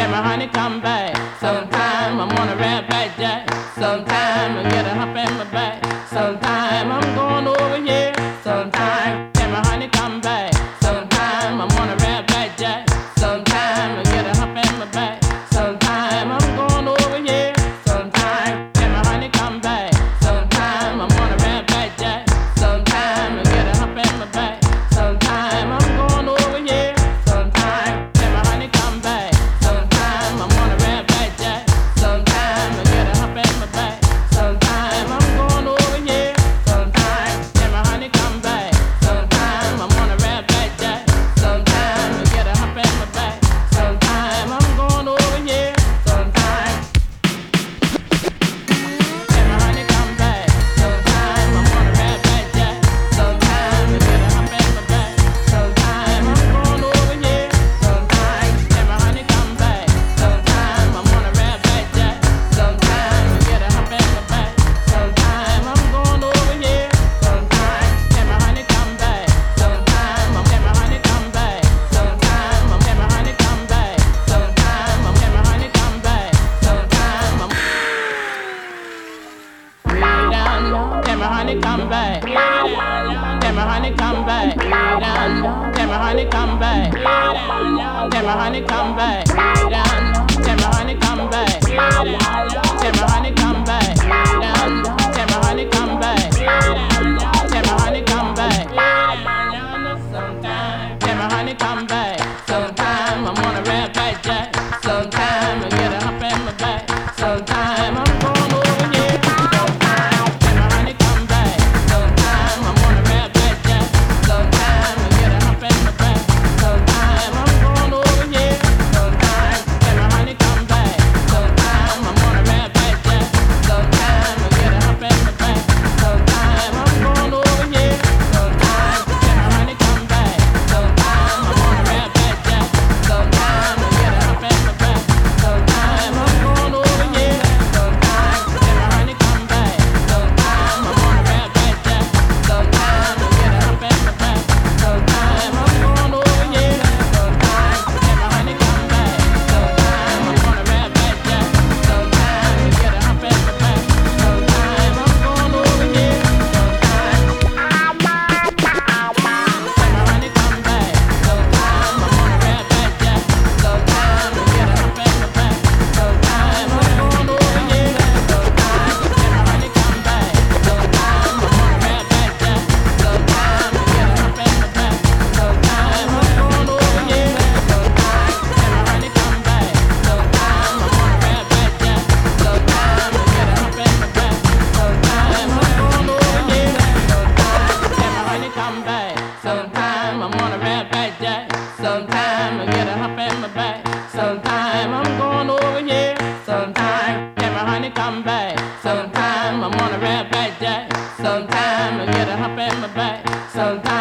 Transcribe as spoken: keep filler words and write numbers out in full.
Can my honey come back? Sometime I'm on a red back jack. Sometime I get a hump in my back. Sometime I'm going over here. Sometime can my honey come back? Sometime I'm on a red back jack. Sometime I get a hump in my back. Sometime I'm going over here. Sometime can my honey come back? Sometime I'm on a red back jack. Sometime I get a hump in my back. Sometime I'm going over here. Sometime can my honey come back? Sometime I'm on a red back jack. Sometime I get a hump in my back. Sometime I'm going over here. Sometime can my honey come back? Sometime I'm on a red back jack. Sometime I get a hump in my back. Sometime I'm going over here. Sometime can my honey come back? Sometime I'm on a red back jack. Sometime I get a hump in my back. Sometime I'm going over here. Sometime can my honey come back? Sometime I'm on a red back jack. Sometime I get a hump in my back. Sometime I'm going over here. Sometime can my honey come back? Sometime I'm can my honey come back? Sometime I'm can my honey come back? Sometime I'm can my honey come back? Sometime I'm way down low. Can my honey come back? Can my honey come back? Way down low. Can my honey come back? Can my honey come back? Way down low. Can my honey come back? Can my honey come back? Way down low. Can my honey come back? Can my honey come back? Sometime can my honey come back? Sometime I'm on a red back jack. Sometime I get a hump in my back. Sometime I'm going over here. Sometime can my honey come back? Sometime I'm on a red back jack. Sometime I get a hump in my back. Sometime I'm going over here. Sometime can my honey come back? Sometime I'm on a red back jack. Sometime I get a hump in my back. Sometime I'm going over here. Sometime can my honey come back? Sometime I'm on a red back jack. Sometime I get a hump in my back. Sometime I'm going over here. Sometime can my honey come back? Sometime I'm on a red back jack. Sometime I get a hump in my back. Sometime I'm going over here. Sometime can my honey come back? Sometime I'm on a red back jack. Sometime I get a hump in my back. Sometime I'm going over here. Sometime can my honey come back? Sometime I'm on a red back jack. Sometime I get a hump in my back. Sometime I'm going over here. Sometime can my honey come back? Sometime I'm on a red back jack. Sometime I get a hump in my back. Sometime I'm going over here. Sometime can my honey come back? Sometime I'm on a red back jack. Sometime I get a hump in my back. Sometime I'm going over here. Sometime can my honey come back? Sometime I'm on a red back jack. Sometime I get a hump in my back. Sometime I'm going over here. Sometime can my honey come back? Sometime I'm on a red back jack. Sometime I get a hump in my back. Sometime